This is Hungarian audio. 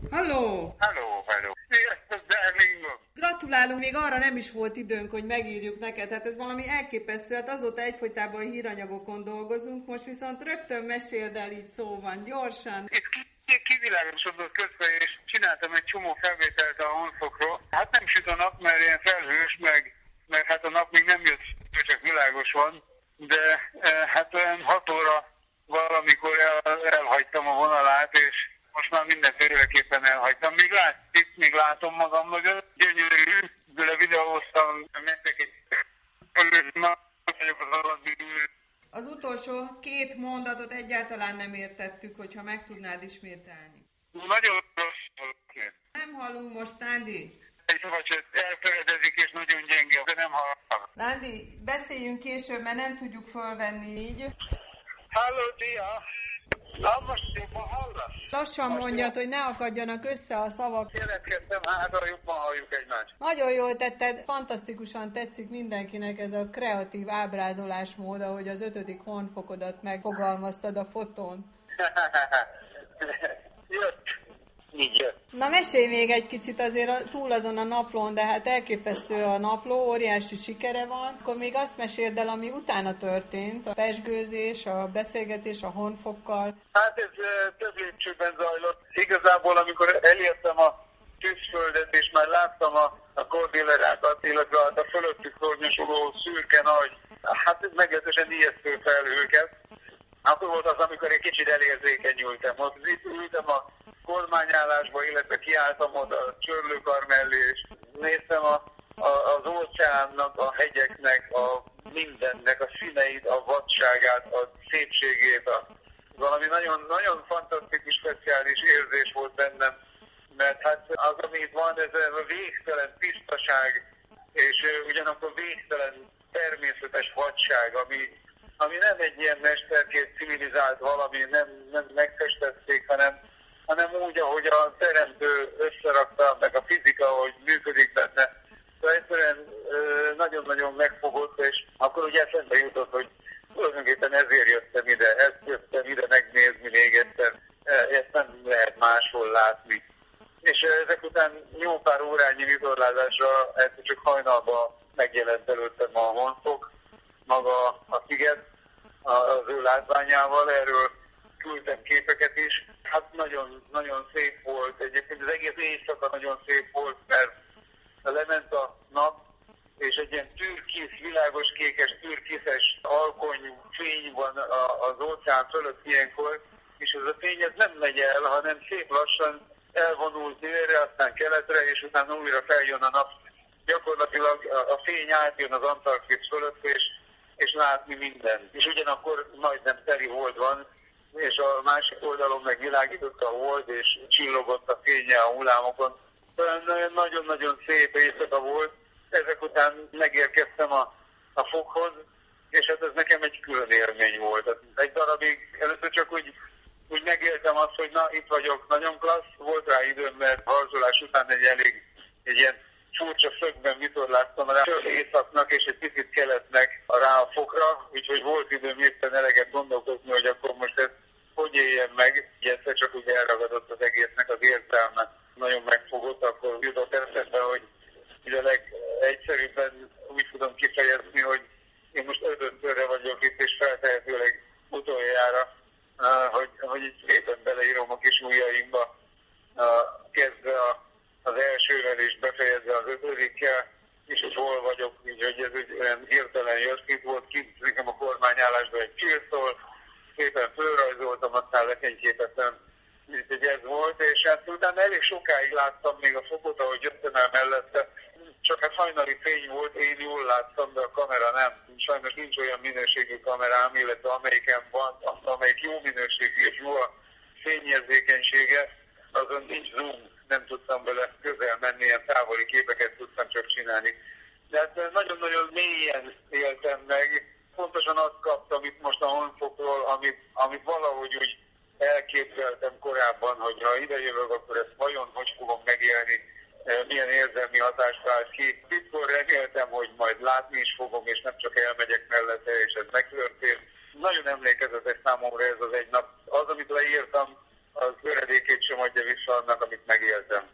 Halló! Hello. Sziasztok, darlingom! Gratulálunk, még arra nem is volt időnk, hogy megírjuk neked. Hát ez valami elképesztő, hát azóta egyfolytában híranyagokon dolgozunk, most viszont rögtön meséld el, így szó van, gyorsan. Itt kivilágosodott közben, és csináltam egy csomó felvételt a honfokról. Hát nem süt a nap, mert ilyen felhős, meg hát a nap még nem jött, csak világos van, de hát olyan 6 óra valamikor elhagytam a vonalát, és most már mindenféleképpen elhagytam. Még látom magam mögött, gyönyörű, bőle videóztam, mentek egy vagyok az alatt. Az utolsó 2 mondatot egyáltalán nem értettük, hogyha meg tudnád ismételni. Nagyon rossz. Nem hallunk most, Nándi. Egy vagy elfeledezik, és nagyon gyenge, de nem hallom. Nándi, beszéljünk később, mert nem tudjuk fölvenni így. Halló, Tia! Na, most jobban hallasz? Lassan mondjad, hogy ne akadjanak össze a szavak. Jelentkeztem, hát jobban halljuk egymást. Nagyon jól tetted, fantasztikusan tetszik mindenkinek ez a kreatív ábrázolásmód, ahogy az 5. honfokodat megfogalmaztad a fotón. Jött. Így jött. Na mesélj még egy kicsit azért túl azon a naplón, de hát elképesztő a napló, óriási sikere van. Akkor még azt meséld el, ami utána történt, a pezsgőzés, a beszélgetés a honfokkal. Hát ez több lépcsőben zajlott. Igazából, amikor elértem a tűzföldet, és már láttam a kordillerákat, illetve a fölöttük tornyosuló szürke nagy, hát ez meglehetősen ijesztő felhőket. Akkor volt az, amikor egy kicsit elérzékenyültem. Ott itt ültem a kormányállásba, illetve kiálltam oda a csörlőkar mellé, és néztem az óceánnak, a hegyeknek, a mindennek, a színeit, a vadságát, a szépségét. Valami nagyon, nagyon fantasztikus, speciális érzés volt bennem, mert hát az, ami itt van, ez a végtelen tisztaság, és ugyanakkor végtelen természetes vadság, ami nem egy ilyen mesterkélt civilizált valami, nem megfestették, hanem úgy, ahogy a teremtő összerakta, meg a fizika, ahogy működik benne. Szóval egyszerűen nagyon-nagyon megfogott, és akkor ugye eszembe jutott, hogy tulajdonképpen ezért jöttem ide megnézni még egyszer. Ezt nem lehet máshol látni. És ezek után jó pár órányi vitorlázásra egyszer csak hajnalban megjelent előttem a honfok, maga a sziget az ő látványával, erről küldtem képeket is. Hát nagyon, nagyon szép volt, egyébként az egész éjszaka nagyon szép volt, mert lement a nap, és egy ilyen türkisz, világos kékes, türkiszes alkony fény van az óceán fölött ilyenkor, és ez a fény ez nem megy el, hanem szép lassan elvonul délre, aztán keletre, és utána újra feljön a nap. Gyakorlatilag a fény átjön az Antarktisz fölött, és látni mindent. És ugyanakkor majdnem teli hold van, és a másik oldalon meg világított a hold, és csillogott a fénye a hullámokon. Nagyon-nagyon szép éjszaka volt. Ezek után megérkeztem a fokhoz, és hát ez nekem egy külön élmény volt. Egy darabig először csak úgy megéltem azt, hogy na, itt vagyok, nagyon klassz, volt rá időm, mert harzolás után egy ilyen furcsa szögben vitorláztam rá északnak és egy picit keletnek rá a fokra, úgyhogy volt időm éppen eleget gondolkozni, hogy akkor most ezt hogy éljen meg. Egyszer csak úgy elragadott az egésznek az értelme. Nagyon megfogott, akkor jutott eszembe, hogy a legegyszerűbben úgy tudom kifejezni, hogy én most 5-szörre vagyok itt, és feltehetőleg utoljára, hogy így szépen beleírom a kis ujjaimba, kezdve az elsővel és befejezve az 5-kel, és hogy hol vagyok, így, hogy ez egy olyan hirtelen jött, itt volt kint nekem a kormányállásban egy csőszól, szépen fölrajzoltam, aztán lekényképeztem, hogy ez volt, és hát utána elég sokáig láttam még a fokot, ahogy jöttem el mellette, csak hát hajnali fény volt, én jól láttam, de a kamera nem. Sajnos nincs olyan minőségű kamerám, illetve amelyiken van, amelyik jó minőségű és jó a fényérzékenysége, azon nincs zoom, nem tudtam vele közel menni, ilyen távoli képeket tudtam csak csinálni. De hát nagyon-nagyon mélyen éltem meg, pontosan azt kaptam itt most a honfokról, amit valahogy úgy elképzeltem korábban, hogy ha ide jövök, akkor ezt vajon hogy fogom megélni, milyen érzelmi hatást vált ki. Titkor reméltem, hogy majd látni is fogom, és nem csak elmegyek mellette, és ez megtörtént. Nagyon emlékezetes számomra ez az egy nap. Az, amit leírtam, az töredékét sem adja vissza annak, amit megéltem. éltem.